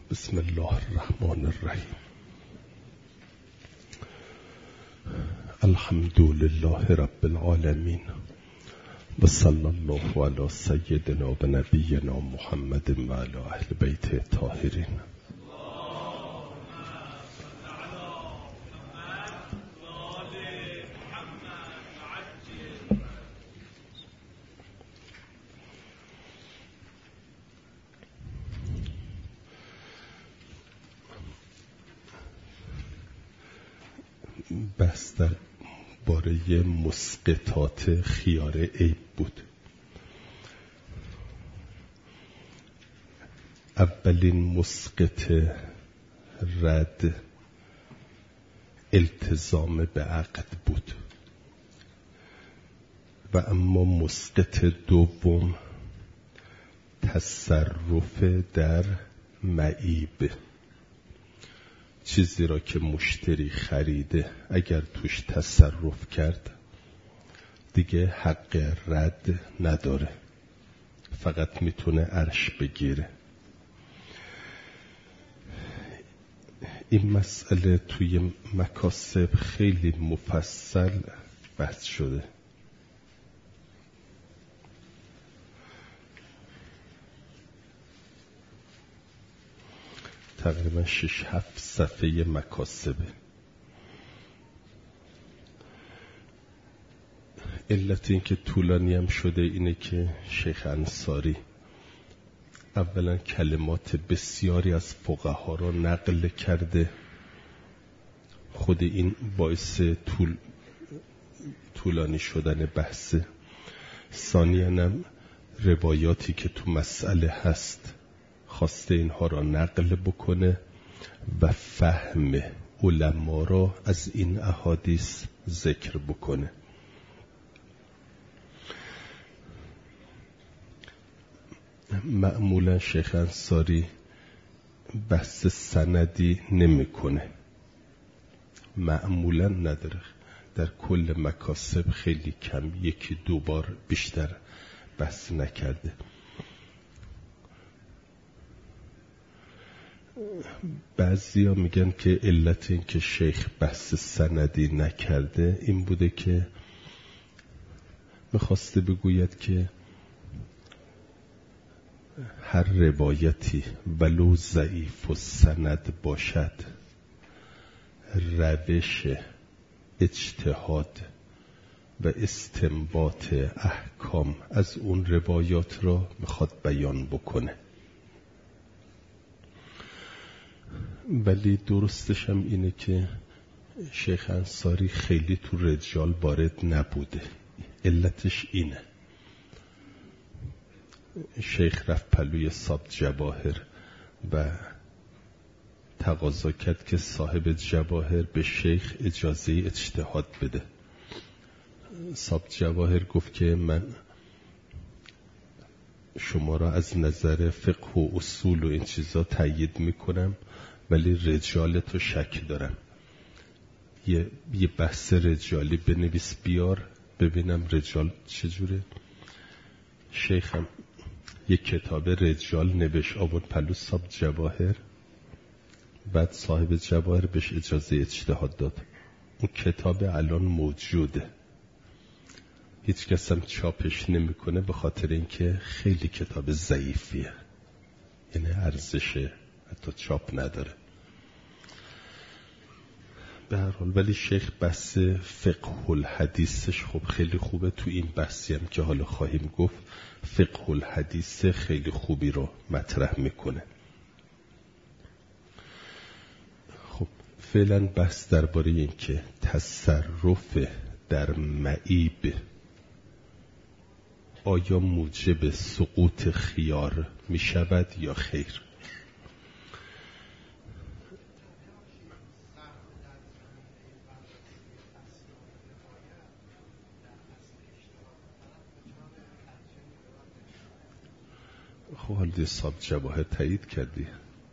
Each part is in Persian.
بسم الله الرحمن الرحیم. الحمد لله رب العالمین و صلی الله علی سیدنا و نبینا محمد و علی اهل بیت الطاهرین. بحث در باره مسقطات خیار عیب بود. اولین مسقط رد التزام به عقد بود و اما مسقط دوم تصرف در معیب، چیزی را که مشتری خریده اگر توش تصرف کرد دیگه حق رد نداره، فقط میتونه عرش بگیره. این مسئله توی مکاسب خیلی مفصل بحث شده. تقریبا 6-7 صفحه مکاسبه. علت این که طولانی هم شده اینه که شیخ انصاری اولا کلمات بسیاری از فقها را نقل کرده، خود این باعث طولانی شدن بحثه. ثانیاً هم روایاتی که تو مسئله هست خواسته اینها را نقل بکنه و فهم علما را از این احادیث ذکر بکنه. معمولا شیخ انصاری بحث سندی نمیکنه، معمولا نداره، در کل مکاسب خیلی کم، 1-2 بار بیشتر بحث نکرده. بعضیا میگن که علت این که شیخ بحث سندی نکرده این بوده که میخواسته بگوید که هر روایتی ولو ضعیف و سند باشد روش اجتهاد و استنباط احکام از اون روایات را میخواد بیان بکنه. ولی درستش هم اینه که شیخ انصاری خیلی تو رجال وارد نبوده. علتش اینه، شیخ رفت پلوی صاحب جواهر و تقاضا کرد که صاحب جواهر به شیخ اجازه اجتهاد بده. صاحب جواهر گفت که من شما را از نظر فقه و اصول و این چیزا تایید میکنم ولی رجالتو شک دارم، یه بحث رجالی بنویس بیار ببینم رجال چجوره. شیخم یه کتاب رجال نوشت آورد پلو صاحب جواهر، بعد صاحب جواهر بهش اجازه اجتهاد داد. اون کتاب الان موجوده، هیچ کس هم چاپش نمیکنه به خاطر اینکه خیلی کتاب ضعیفیه، یعنی ارزش حتی چاپ نداره. به هر حال ولی شیخ بحث فقه الحدیثش خب خیلی خوبه. تو این بحثی هم که حالا خواهیم گفت فقه الحدیث خیلی خوبی رو مطرح میکنه. خب فعلا بحث درباره این که تصرف در معیب آیا موجب سقوط خیار میشود یا خیر؟ خب حال دی صاحب جواهر تایید کردی.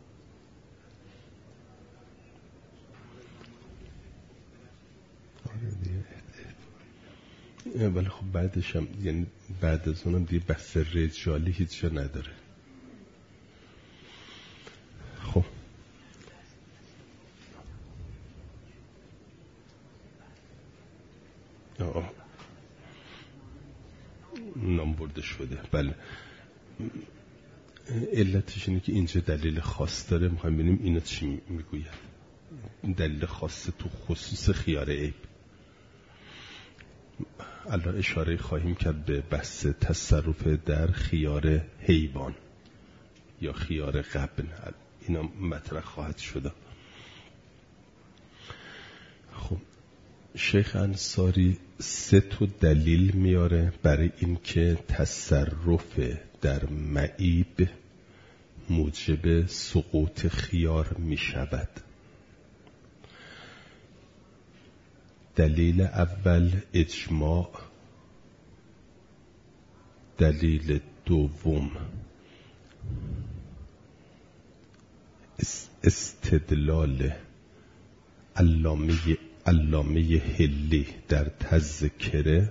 ولی خب بعدش هم یعنی بعد از اونم دیگه بحث رجالی هیچ جا نداره. خب برده شده. بله علتش اینه که اینجا دلیل خاص داره. میخوایم ببینیم اینا چی میگوید. دلیل خاص تو خصوص خیار عیب. الان اشاره خواهیم کرد به بحث تصرف در خیار حیوان یا خیار غبن. اینا مطرح خواهد شده. خب شیخ انصاری 3 دلیل میاره برای اینکه تصرف در معیب موجب سقوط خیار می شود. دلیل اول اجماع، دلیل دوم استدلال علامه حلی در تذکره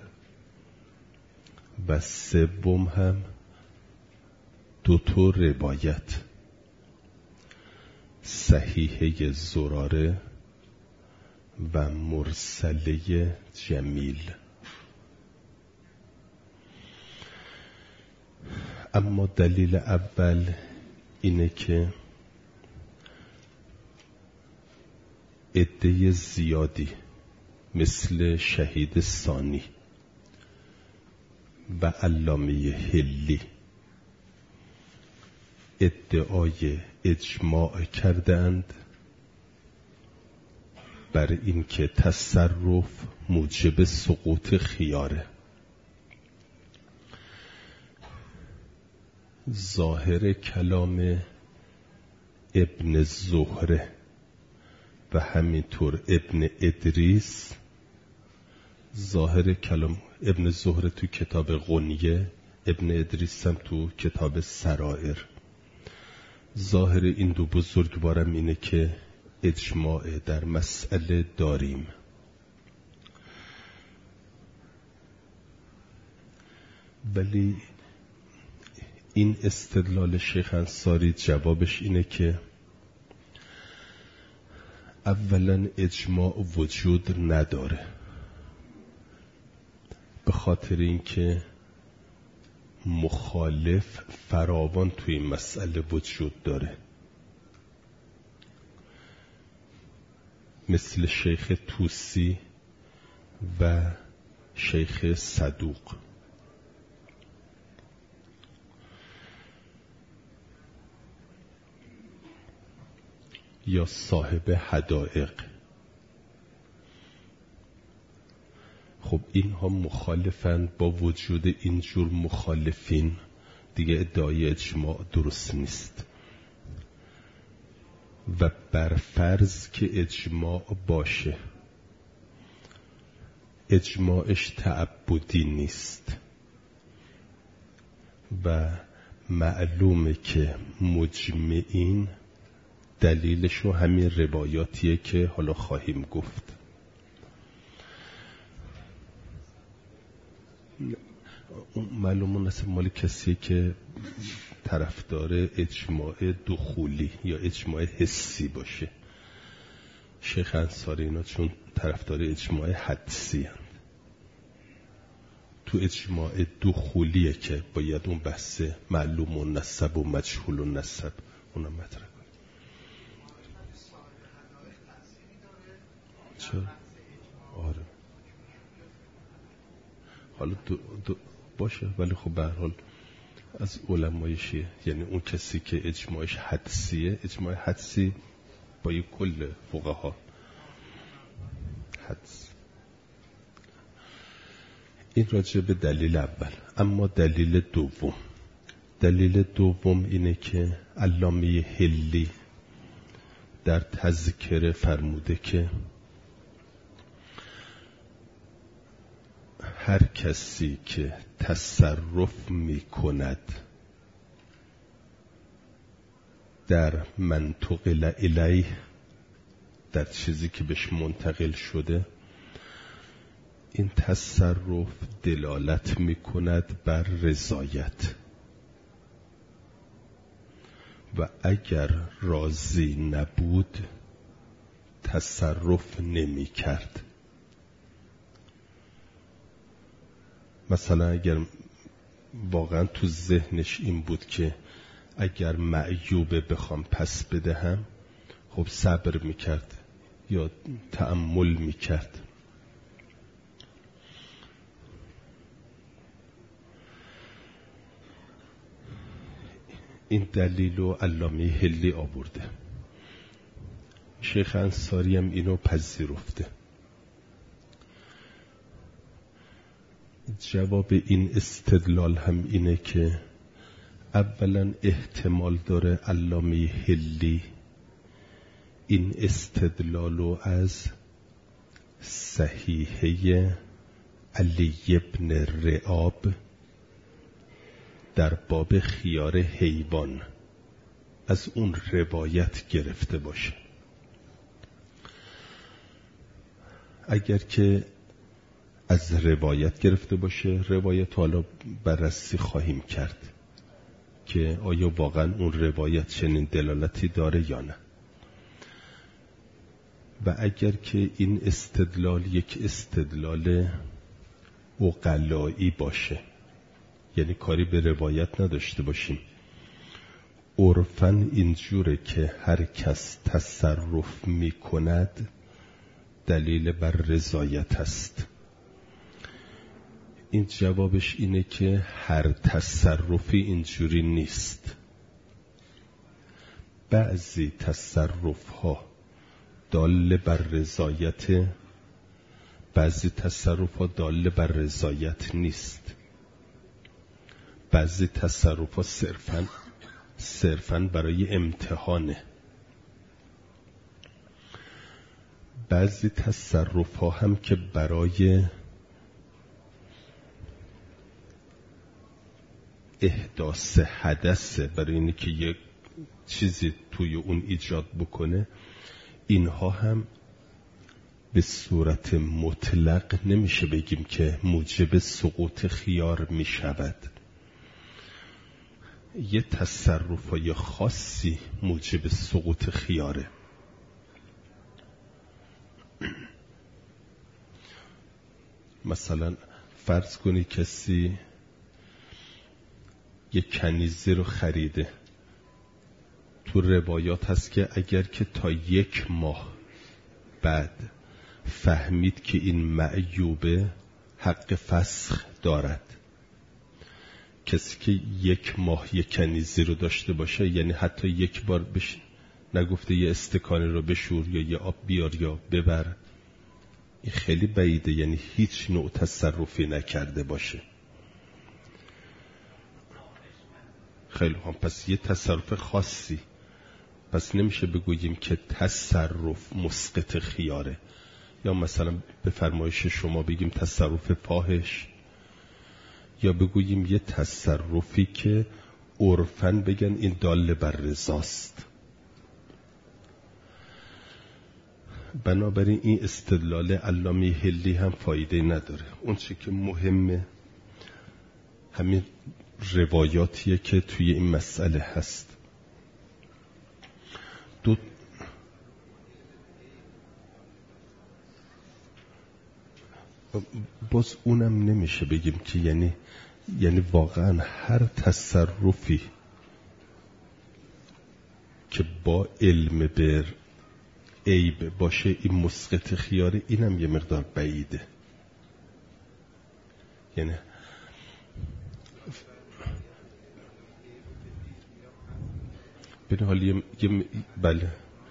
و سوم هم 2 روایت صحیحه زراره و مرسله جمیل. اما دلیل اول اینه که عده زیادی مثل شهید ثانی و علامه حلی ادعای اجماع کردند بر این که تصرف موجب سقوط خیاره. ظاهر کلام ابن زهره و همینطور ابن ادریس، ظاهر کلام ابن زهره تو کتاب غنیه، ابن ادریس هم تو کتاب سرائر، ظاهر این 2 بزرگوارم اینه که اجماع در مسئله داریم. ولی این استدلال شیخ انصاری جوابش اینه که اولا اجماع وجود نداره، به خاطر اینکه مخالف فراوان توی این مسئله وجود داره، مثل شیخ توسی و شیخ صدوق. یا صاحب حدائق. خب اینها مخالفند. با وجود اینجور مخالفین دیگه ادعای اجماع درست نیست و بر فرض که اجماع باشه، اجماعش تعبدی نیست و معلومه که مجمعین دلیلشو همین روایاتیه که حالا خواهیم گفت. معلومه نصب مال کسیه که طرفدار اجماع دخولی یا اجماع حسی باشه. شیخ انصاری اینا چون طرفدار اجماع حدسی هست، تو اجماع دخولیه که باید اون بحث معلوم و نسب و مجهول و نسب اونم مطرح کنه. چرا؟ آره حالا باشه، ولی خب به هر حال از علمای شیعه، یعنی اون کسی که اجماعش حدسیه، اجماع حدسی با یک کل فقها حدس. این راجع به دلیل اول. اما دلیل دوم اینه که علامه حلی در تذکره فرموده که هر کسی که تصرف می کند در منتقل الیه، در چیزی که بهش منتقل شده، این تصرف دلالت می کند بر رضایت و اگر راضی نبود تصرف نمی کرد. مثلا اگر واقعا تو ذهنش این بود که اگر معیوبه بخوام پس بدهم، خب صبر میکرد یا تأمل میکرد. این دلیل رو علامه حلی آورده. شیخ انصاری هم اینو پذیرفته. جواب این استدلال هم اینه که اولا احتمال داره علامه حلی این استدلال رو از صحیحه علی ابن رعاب در باب خیار حیوان از اون روایت گرفته باشه. اگر که از روایت گرفته باشه، روایت حالا بررسی خواهیم کرد که آیا واقعا اون روایت چنین دلالتی داره یا نه. و اگر که این استدلال یک استدلال عقلایی باشه، یعنی کاری به روایت نداشته باشیم، عرفاً اینجوره که هر کس تصرف می کند دلیل بر رضایت است. این جوابش اینه که هر تصرفی اینجوری نیست. بعضی تصرف ها دال بر رضایت، بعضی تصرف ها دال بر رضایت نیست. بعضی تصرف ها صرفاً برای امتحانه. بعضی تصرف ها هم که برای احداث حدثه، برای اینی که یک چیزی توی اون ایجاد بکنه، اینها هم به صورت مطلق نمیشه بگیم که موجب سقوط خیار میشود. یه تصرفای خاصی موجب سقوط خیاره. مثلا فرض کنی کسی یه کنیزی رو خریده، تو روایات هست که اگر که تا 1 ماه بعد فهمید که این معیوبه، حق فسخ دارد. کسی که 1 ماه یه کنیزی رو داشته باشه، یعنی حتی 1 بار نگفته یه استکانی رو بشور یا یه آب بیار یا ببر، این خیلی بعیده، یعنی هیچ نوع تصرفی نکرده باشه. خیلی هم پس یه تصرف خاصی، پس نمیشه بگوییم که تصرف مسقط خیاره، یا مثلا به فرمایش شما بگیم تصرف فاحش، یا بگوییم یه تصرفی که عرفاً بگن این دال بر رضاست. بنابراین این استدلال علامه حلی هم فایده نداره. اون چی که مهمه همین روایاتیه که توی این مسئله هست. باز اونم نمیشه بگیم که یعنی واقعا هر تصرفی که با علم بر عیب باشه این مسقط خیاره، اینم یه مقدار بعیده. یعنی به حال بله،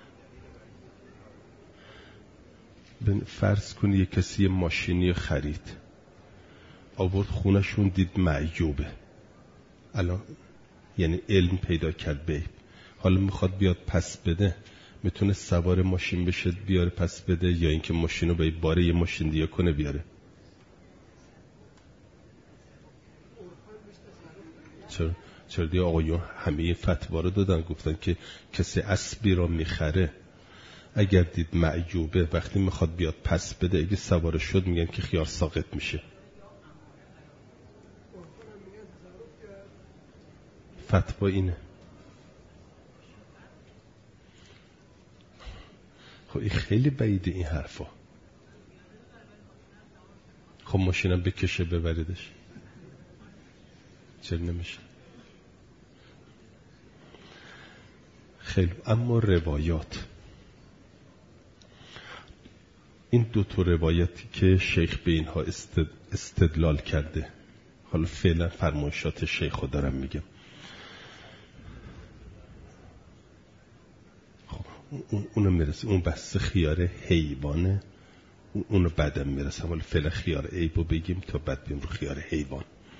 فرض کنی یه کسی یه ماشینی خرید، آورد خونشون، دید معیوبه، الان یعنی علم پیدا کرد به، حالا میخواد بیاد پس بده، میتونه سوار ماشین بشه بیاره پس بده، یا اینکه ماشینو به باره یه ماشین دیگه کنه بیاره؟ چرا دیگه آقایون همه فتوا رو دادن، گفتن که کسی اسبی را میخره، اگر دید معیوبه، وقتی میخواد بیاد پس بده، اگه سوار شد میگن که خیار ساقط میشه. فتوا اینه. خب این خیلی بعیده این حرفا. خب ماشینم بکشه ببریدش، چرا نمیشه؟ خیلی. اما روایات، این دو تا روایتی که شیخ به اینها استدلال کرده، حالا فعلا فرمایشات شیخ رو دارم میگم. خب اونو میرسه، اون بحث خیار حیوانه، اونو بعدم میرسم، حالا فعلا خیار عیبو بگیم تا بعد بیم رو خیار حیوان.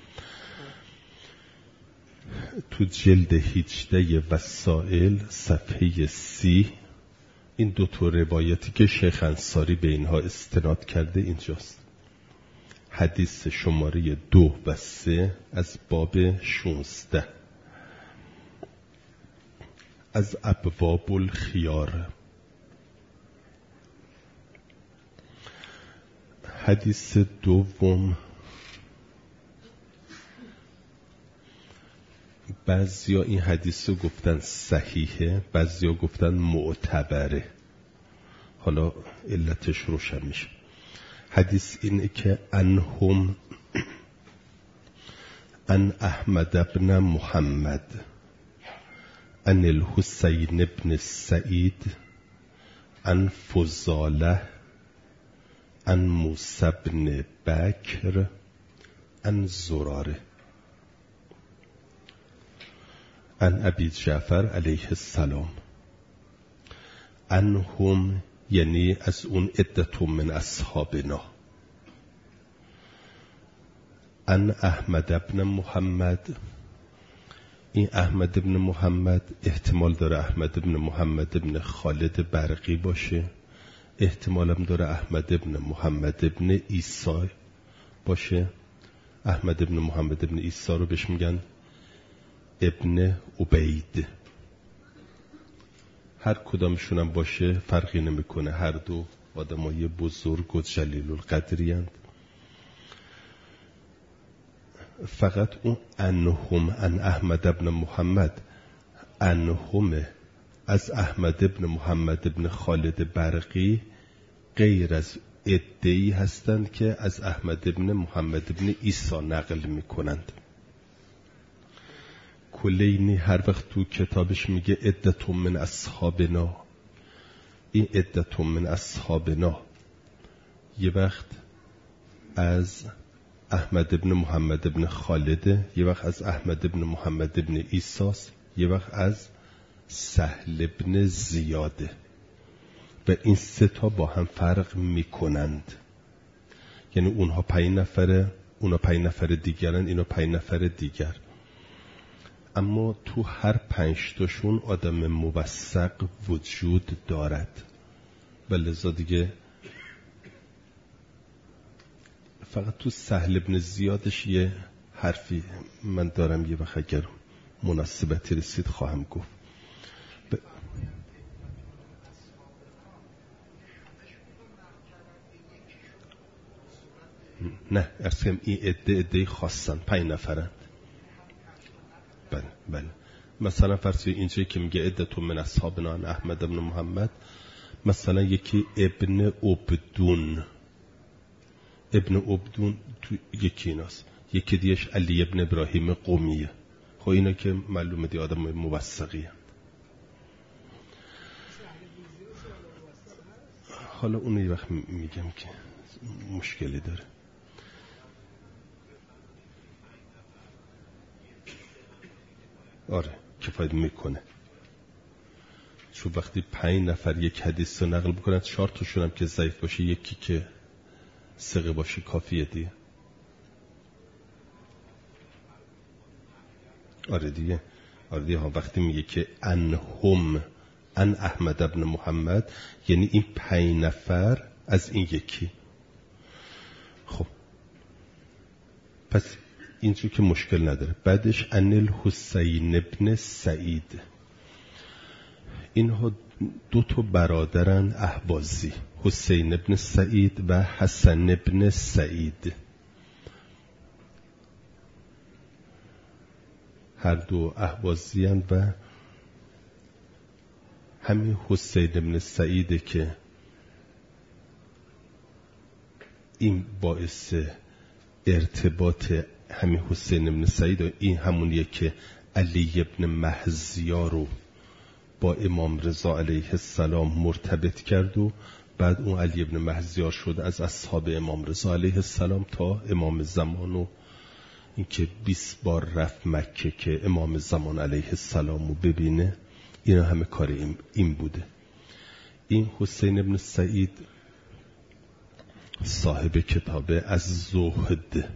تو جلد 18 وسائل صفحه 30 این دو تا روایتی که شیخ انصاری به اینها استناد کرده اینجاست. حدیث شماره 2 و 3 از باب 16 از ابواب الخیار. حدیث دوم، بعضیا این حدیث رو گفتن صحیحه، بعضیا گفتن معتبره. حالا علتش روشن میشه. حدیث اینه که انهم ان احمد ابن محمد ان الحسین ابن سعید ان فضاله ان موسی بن بکر ان زراره ان ابی جعفر علیه السلام انهم، یعنی از اون عدتون من اصحابنا، ان احمد ابن محمد. این احمد ابن محمد احتمال داره احمد ابن محمد ابن خالد برقی باشه، احتمال هم داره احمد ابن محمد ابن عیسی باشه. احمد ابن محمد ابن عیسی رو بهش میگن ابن عبید. هر کدامشون هم باشه فرقی نمیکنه، هر دو آدمای بزرگ و جلیل القدری هستند. فقط اون انهم ان احمد ابن محمد، انهم از احمد ابن محمد ابن خالد برقی غیر از عده‌ای هستند که از احمد ابن محمد ابن عیسی نقل میکنند. کلینی هر وقت تو کتابش میگه عدتون من اصحابنا، این عدتون من اصحابنا یه وقت از احمد ابن محمد ابن خالده، یه وقت از احمد ابن محمد ابن عیساس، یه وقت از سهل ابن زیاده و این سه تا با هم فرق میکنند. یعنی اونها 5 نفره، اونا 5 نفر دیگرن، اینا 5 نفر دیگر. اما تو هر 5 تاشون آدم موثق وجود دارد و لذا دیگه فقط تو سهل ابن زیادش یه حرفی من دارم، یه وقت اگر مناسبتی رسید خواهم گفت. نه اصلا این عده خاصن، 5 نفرن. بله مثلا فرض اینجایی که میگه عدتون من اصحابنا احمد ابن محمد، مثلا یکی ابن عبدون، ابن عبدون تو یکی ایناست، یکی دیش علی ابن ابراهیم قومیه. خب اینا که معلومه دی آدم موثقی هست. حالا اون یه وقت میگم که مشکلی داره. آره کفایت میکنه، چون وقتی 5 نفر یک حدیث رو نقل بکنن، 4 تاشون هم که ضعیف باشه، یکی که ثقه باشه کافیه دیگه. آره دیگه ها. وقتی میگه که انهم ان احمد ابن محمد، یعنی این 5 نفر از این یکی. خب پس اینجا که مشکل نداره. بعدش ان الحسین ابن سعید، اینها 2 تا برادرن اهوازی، حسین ابن سعید و حسن ابن سعید. هر دو اهوازی هستند و همین حسین ابن سعیده که این باعث ارتباط همین حسین ابن سعید این همونیه که علی ابن محضیا رو با امام رضا علیه السلام مرتبط کرد و بعد اون علی ابن محضیا شد از اصحاب امام رضا علیه السلام تا امام زمان و این که 20 بار رفت مکه که امام زمان علیه السلام رو ببینه. اینا همه کار این بوده. این حسین ابن سعید صاحب کتابه از زهد،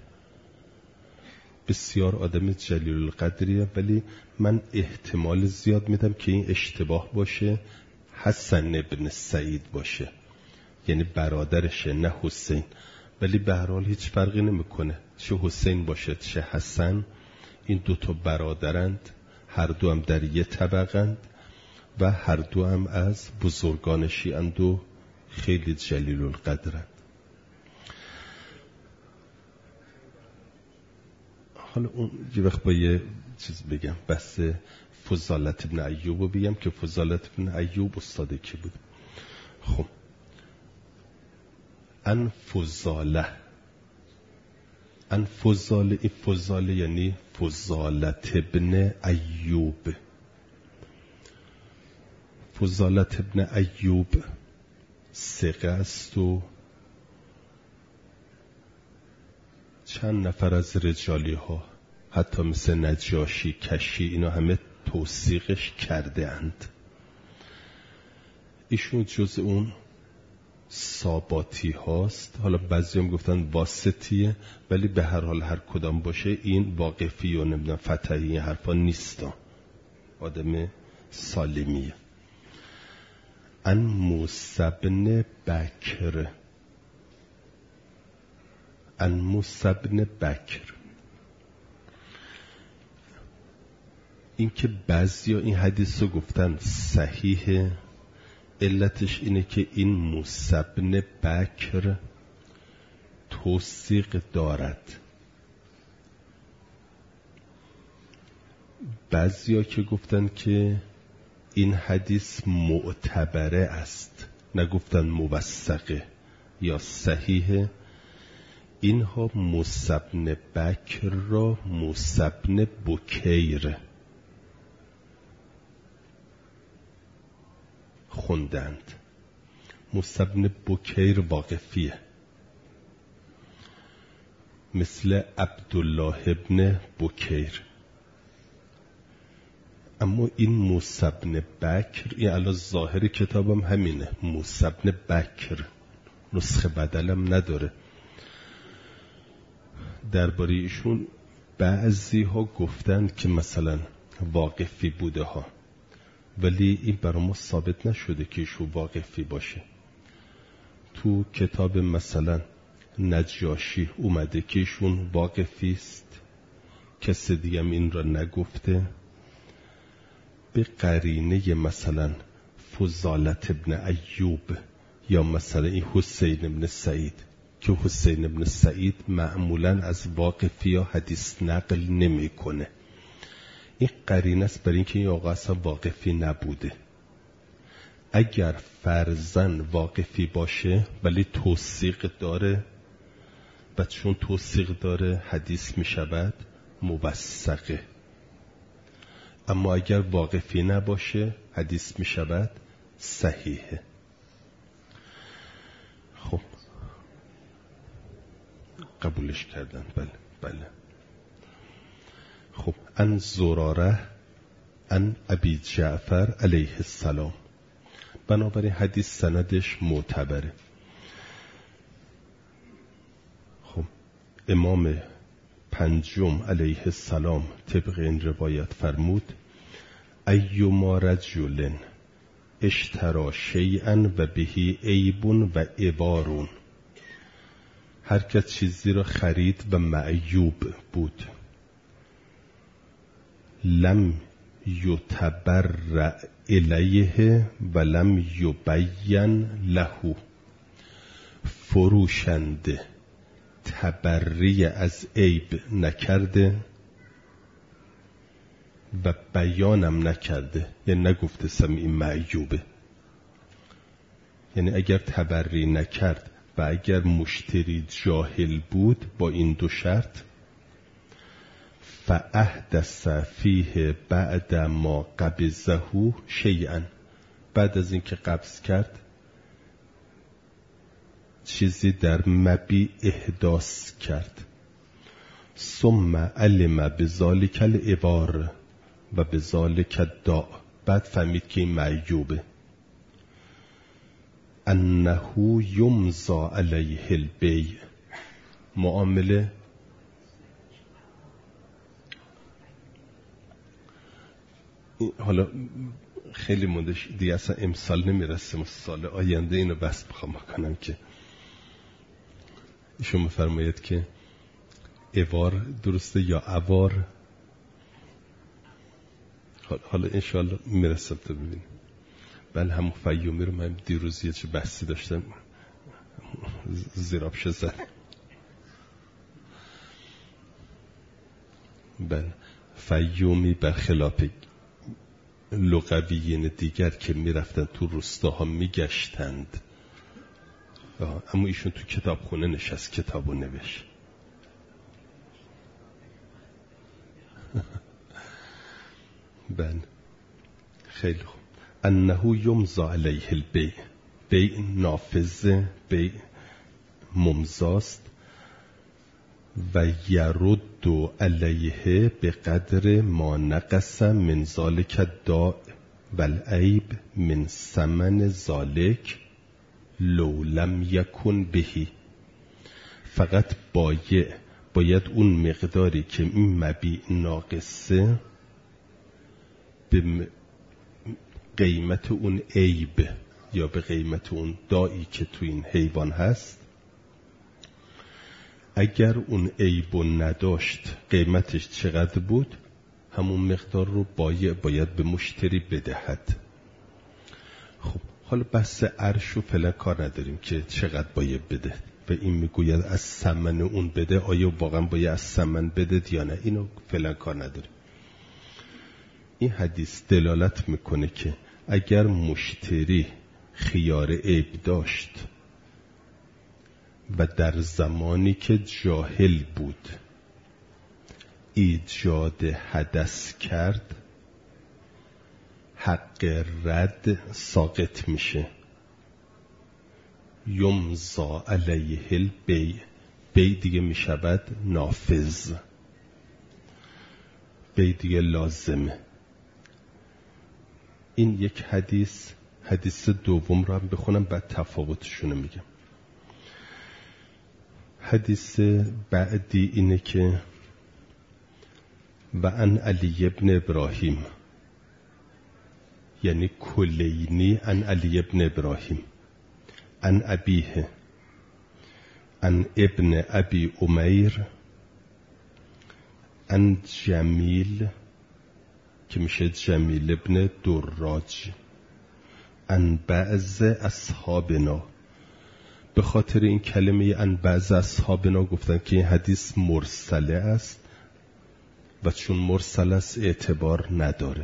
بسیار آدم جلیل القدریه، ولی من احتمال زیاد میدم که این اشتباه باشه، حسن ابن سعید باشه، یعنی برادرشه نه حسین، ولی به هر حال هیچ فرقی نمیکنه چه حسین باشه چه حسن، این دوتا برادرند، هر دو هم در یه طبقند و هر دو هم از بزرگان شیعند و خیلی جلیل القدرند. حالا اون یه وقت با یه چیز بگم، بس فضالت ابن ایوب رو بگم که فضالت ابن ایوب استاده کی بود. خب ان فضاله این فضاله یعنی فضالت ابن ایوب. فضالت ابن ایوب ثقه است و چند نفر از رجالی ها حتی مثل نجاشی، کشی، اینا همه توثیقش کرده اند. ایشون جز اون ثاباتی هاست، حالا بعضی هم گفتن واسطیه، ولی به هر حال هر کدام باشه این واقفی و نمیدونم فتحی این حرفا نیستا، آدم سالمیه. ان موسی بن بکر، ان موسی بن بکر. این که بعضی این حدیث رو گفتن صحیحه، علتش اینه که این موسی بن بکر توثیق دارد. بعضیا که گفتن که این حدیث معتبره است، نگفتن موثقه یا صحیحه، اینها موسی بن بکر را موسی بن بکیر خوندند. موسی بن بکیر واقفیه، مثل عبدالله ابن بکیر. اما این موسی بن بکر، این الان ظاهر کتابم همینه، موسی بن بکر، نسخه بدلم نداره. درباره ایشون بعضی ها گفتن که مثلا واقفی بوده ها، ولی این برای ما ثابت نشده که ایشون واقفی باشه. تو کتاب مثلا نجاشی اومده که ایشون واقفی است، کسی دیگه این را نگفته. به قرینه مثلا فضالت ابن ایوب یا مثلا این حسین ابن سعید، که حسین ابن سعید معمولا از واقفی ها حدیث نقل نمی کنه، این قرینه است برای اینکه این آقا اصلا واقفی نبوده. اگر فرضاً واقفی باشه ولی توثیق داره، و چون توثیق داره حدیث می شود موثقه. اما اگر واقفی نباشه حدیث می شود صحیحه. خب قبولش کردن، بله. خب ان زراره ان ابی جعفر علیه السلام، بنابراین حدیث سندش معتبره. خب امام پنجم علیه السلام طبق این روایت فرمود ایما رجل اشترا شیئا و بهی عیب و عوار، هر کس چیزی را خرید و معیوب بود، لم یتبرع الیه و لم یبین له، فروشنده تبری از عیب نکرده و بیانم نکرده، یعنی نگفته سم این معیوبه، یعنی اگر تبری نکرد و اگر مشتری جاهل بود با این دو شرط فاحدث فیه بعد ما قبضه شیئا، بعد از اینکه قبض کرد چیزی در مبی احداث کرد. ثم علم بذالک العبار و بذالک الداء، بعد فهمید که این معیوبه. انه یمضی علیه البیع، معامله حالا خیلی موندش دیگه، اصلا امسال نمیرسیم، سال آینده اینو بس بخوام بکنم که ایشون میفرماید که عوار درسته یا عوار. حالا انشاءالله میرسم تا ببینیم. بله همون فیومی رو من دیروز یه چه بحثی داشتم زیرابش زد. بله فیومی برخلاف لغویین دیگر که میرفتن تو روستاها میگشتند، اما ایشون تو کتابخونه نشست کتابو نوشت. بله خیلی خوب. انه یمضی علیه البیع، بیع نافذه، بیع ممضاست. و یرد علیه به قدر ما نقص من ذالک الداء والعیب من ثمن ذالک لو لم یکن بهی. فقط باید اون مقداری که این مبیع ناقصه به قیمت اون عیب یا به قیمت اون دایی که تو این حیوان هست، اگر اون عیبو نداشت قیمتش چقدر بود همون مقدار رو باید به مشتری بدهد. خب حالا بحث عرش و فعلا کار نداریم که چقدر باید بده و این میگوید از ثمن اون بده، آیا واقعا باید از ثمن بده یا نه، اینو فعلا کار نداریم. این حدیث دلالت میکنه که اگر مشتری خیار عیب داشت و در زمانی که جاهل بود ایجاد حدث کرد، حق رد ساقط میشه. یمضی علیه البیع، بیع دیگه میشود نافذ، بیع دیگه لازمه. این یک حدیث دوم رو هم بخونم بعد تفاوتشون میگم. حدیث بعدی اینه که و عن علی ابن ابراهیم، یعنی کلینی عن علی ابن ابراهیم عن ابیه عن ابن ابی امیر عن جمیل که میشه جمیل ابن دراج عن بعض اصحابنا. به خاطر این کلمه عن بعض اصحابنا گفتن که این حدیث مرسله است و چون مرسل است اعتبار نداره.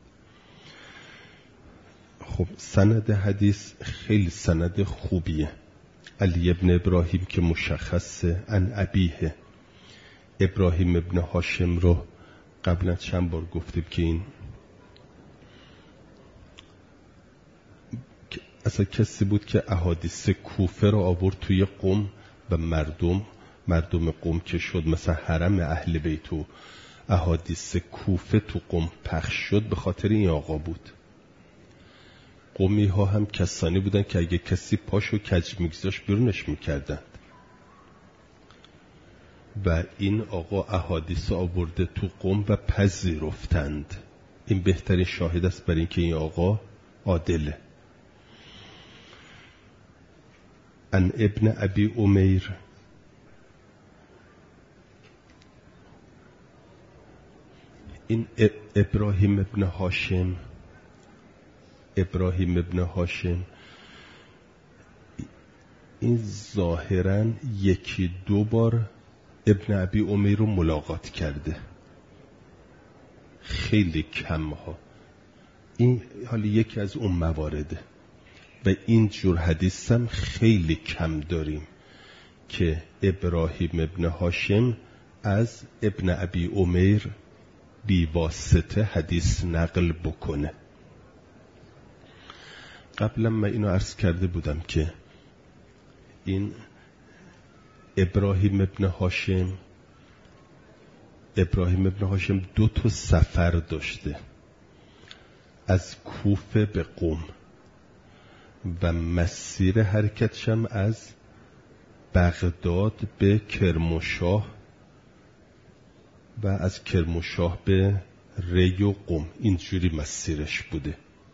خب سند حدیث خیلی سند خوبیه. علی ابن ابراهیم که مشخصه، عن ابیه. ابراهیم ابن هاشم رو قبلا چند بار گفتیم که این اصلا کسی بود که احادیث کوفه رو آورد توی قم و مردم قم که شد مثلا حرم اهل بیت و احادیث کوفه تو قم پخش شد، به خاطر این آقا بود. قمی ها هم کسانی بودن که اگه کسی پاشو کج میگذاشت بیرونش میکردن و این آقا احادیث آورده تو قم و پذیرفتند. این بهترین شاهد است برای اینکه این آقا عادله. عن ابن ابی امیر این ابراهیم ابن هاشم این ظاهراً یکی دو بار ابن ابی امیر رو ملاقات کرده، خیلی کم ها. این حالی یکی از اون موارده و این جور حدیث هم خیلی کم داریم که ابراهیم ابن هاشم از ابن ابی عمیر بی واسطه حدیث نقل بکنه. قبلا من اینو عرض کرده بودم که این ابراهیم ابن هاشم 2 تا سفر داشته، از کوفه به قم و مسیر حرکتشم از بغداد به کرمانشاه و از کرمانشاه به ری و قم، اینجوری مسیرش بوده.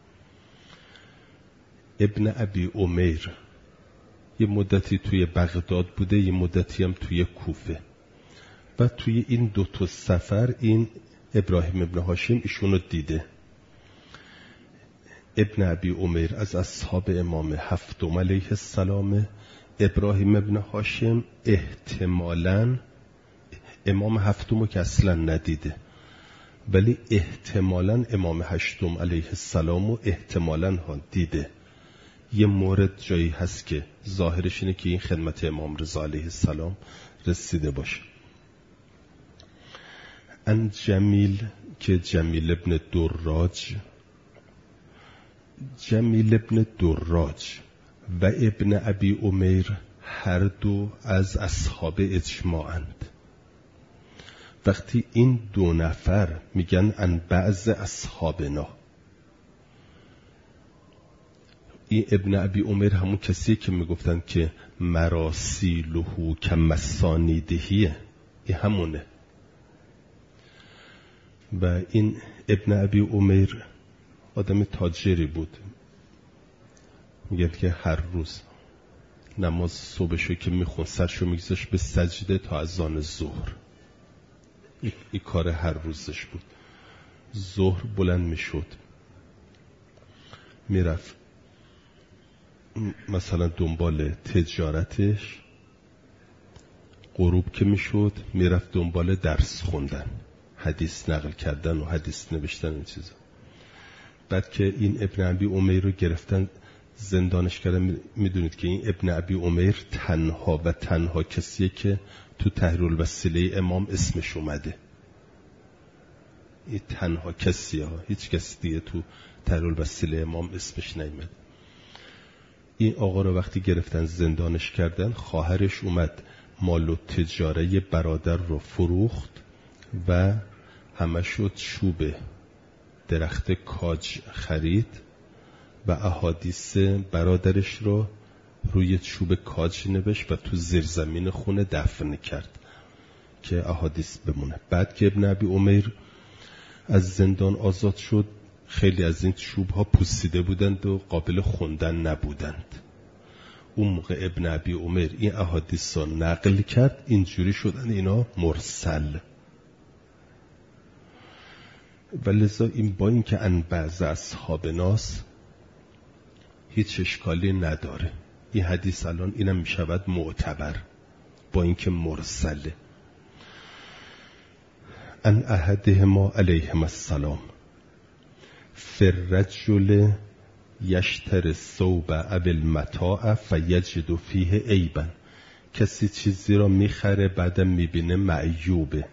ابن ابی عمیر یه مدتی توی بغداد بوده، یه مدتی هم توی کوفه و توی این 2 تا سفر این ابراهیم ابن هاشم ایشونو دیده. ابن ابی عمیر از اصحاب امام هفتم علیه السلام. ابراهیم ابن هاشم احتمالاً امام هفتمو که اصلا ندیده، ولی احتمالاً امام هشتم علیه السلامو احتمالاً ها دیده. یه مورد جایی هست که ظاهرش اینه که این خدمت امام رضا علیه السلام رسیده باشه. ان جمیل که جمیل ابن دراج و ابن ابی عمیر هر دو از اصحاب اجماعند. وقتی این 2 نفر میگن ان بعض اصحابنا، این ابن ابی عمیر همون کسی که میگفتن که مراسیلهو کمسانیدهیه، این همونه. و این ابن ابی عمیر آدم تاجری بود، میگن که هر روز نماز صبحشو که میخون سرشو میگذاشت به سجده تا اذان ظهر. این کار هر روزش بود. ظهر بلند میشد میرفت مثلا دنبال تجارتش، غروب که میشد میرفت دنبال درس خوندن، حدیث نقل کردن و حدیث نوشتن این چیزا. بعد که این ابن ابی عمیر رو گرفتن زندانش کردن، میدونید که این ابن ابی عمیر تنها کسیه که تو تحریر الوسیله امام اسمش اومده. این تنها کسیه ها، هیچ کسی دیگه تو تحریر الوسیله امام اسمش نیومد. این آقا رو وقتی گرفتن زندانش کردن، خواهرش اومد مال و تجاره برادر رو فروخت و همه شد چوب درخت کاج خرید و احادیث برادرش رو روی چوب کاج نوشت و تو زیرزمین خونه دفن کرد که احادیث بمونه. بعد که ابن ابی عمیر از زندان آزاد شد، خیلی از این چوب ها پوسیده بودند و قابل خوندن نبودند. اون موقع ابن ابی عمیر این احادیث رو نقل کرد، اینجوری شدن اینا مرسل. ولذا این با این که ان بعض اصحاب ناس هیچ اشکالی نداره. این حدیث الان اینم میشود معتبر با اینکه مرسله. ان احدهما علیهم السلام فرجل یشتر ثوب او المتاع فیجد فیه عیبا. کسی چیزی را میخره بعدم میبینه معیوبه.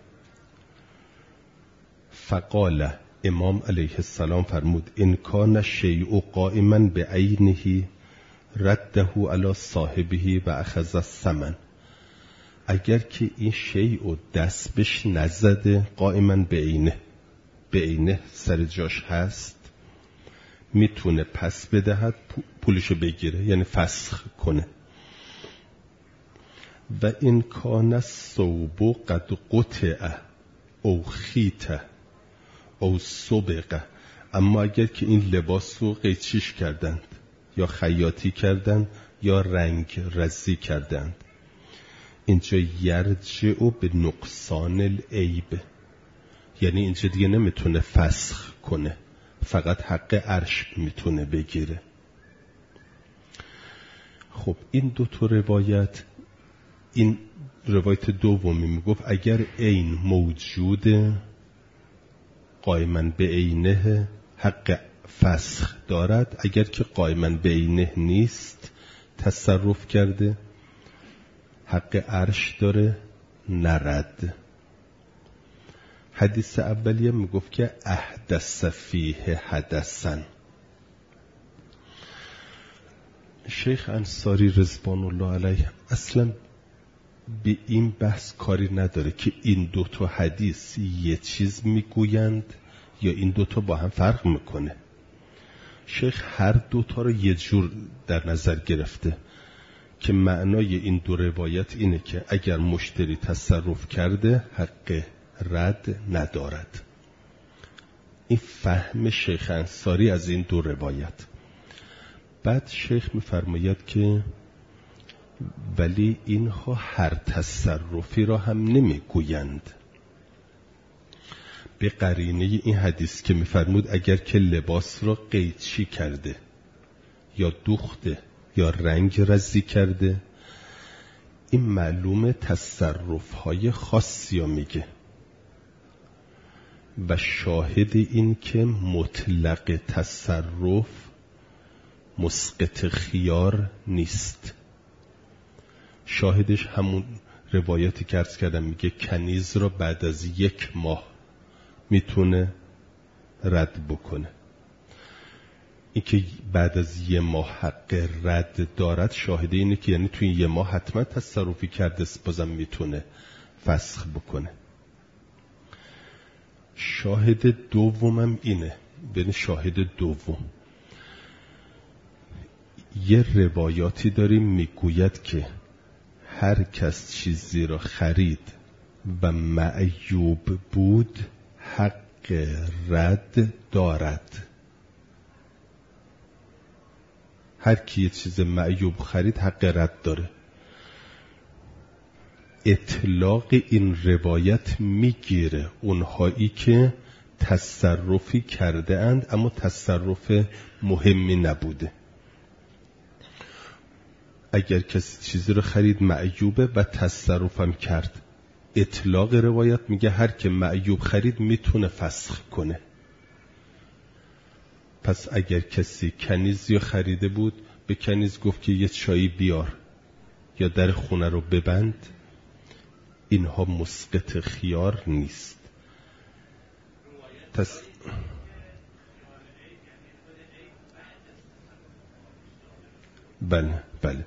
فقال، امام علیه السلام فرمود ان کان شیء قائما بعینه رده علی صاحبه و اخذ الثمن. اگر که این شیء دست بهش نزده، قائما بعینه سر جاش هست، میتونه پس بدهد، پولشو بگیره، یعنی فسخ کنه. و این کان الثوب قد قطع او خیط او سبق. اما اگر که این لباس رو قیچیش کردند یا خیاطی کردند یا رنگ رزی کردند، اینجا یرجع به نقصان العیب، یعنی اینجا دیگه نمیتونه فسخ کنه، فقط حق عرش میتونه بگیره. خب این 2 تا روایت، این روایت دومی میگفت اگر عین موجوده قائما به عینه حق فسخ دارد، اگر که قائما به عینه نیست تصرف کرده حق عرش داره نرد. حدیث اولیه میگفت که احدث فیه حدثن. شیخ انصاری رضوان الله علیه اصلا به این بحث کاری نداره که این دوتا حدیث یه چیز میگویند یا این دوتا با هم فرق میکنه. شیخ هر دوتا رو یه جور در نظر گرفته که معنای این دو روایت اینه که اگر مشتری تصرف کرده حق رد ندارد. این فهم شیخ انصاری از این دو روایت. بعد شیخ میفرماید که ولی اینها هر تصرفی را هم نمیگویند، به قرینه این حدیث که میفرمود اگر که لباس را قیچی کرده یا دوخته یا رنگ رزی کرده، این معلوم تصرف‌های خاصی میگه و شاهد این که مطلق تصرف مسقط خیار نیست. شاهدش همون روایتی که عرض کردم، میگه کنیز را بعد از 1 ماه میتونه رد بکنه. این که بعد از 1 ماه حق رد دارد شاهده اینه که یعنی توی 1 ماه حتما تصرفی کرده بازم میتونه فسخ بکنه. شاهد دومم اینه، ببین شاهد دوم یه روایاتی داریم میگوید که هر کس چیزی را خرید و معیوب بود حق رد دارد. هر کی یه چیز معیوب خرید حق رد داره. اطلاق این روایت میگیره اونهایی که تصرفی کرده اند اما تصرف مهمی نبوده. اگر کسی چیزی رو خرید معیوبه و تصرفم کرد، اطلاق روایت میگه هر که معیوب خرید میتونه فسخ کنه. پس اگر کسی کنیزی خریده بود، به کنیز گفت که یه چایی بیار یا در خونه رو ببند، اینها مسقط خیار نیست. بله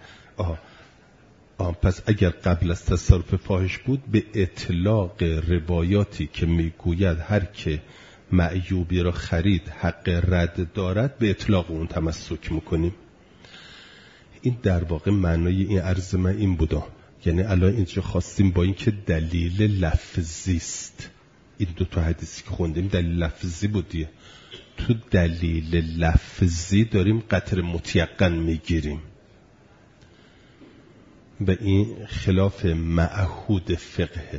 پس اگر قبل از تصرف فاحش بود، به اطلاق روایاتی که میگوید هر که معیوبی را خرید حق رد دارد، به اطلاق اون تمسک میکنیم. این در واقع معنای این عرض من این بودا، یعنی الان اینجا خواستیم با این که دلیل لفظی است، این 2 حدیثی که خوندیم دلیل لفظی بودیه، تو دلیل لفظی داریم قطر متیقن میگیریم و این خلاف معهود فقه.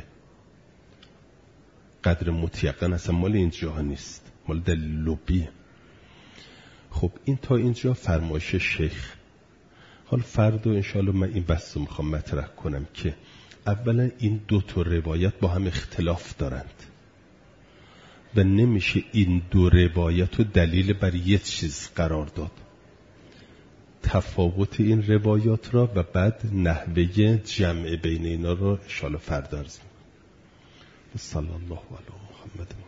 قدر متیقن اصلا مال اینجا نیست، مال دلیل لبیه. خب این تا اینجا فرمایش شیخ. حالا فردا انشاءالله من این بحث رو میخوام مطرح کنم که اولا این 2 روایت با هم اختلاف دارند و نمیشه این 2 روایت رو دلیل بر یک چیز قرار داد. تفاوت این روایات را و بعد نحوه جمع بین اینا را انشاءالله فردا عرض می‌کنم. صلی الله علی محمد.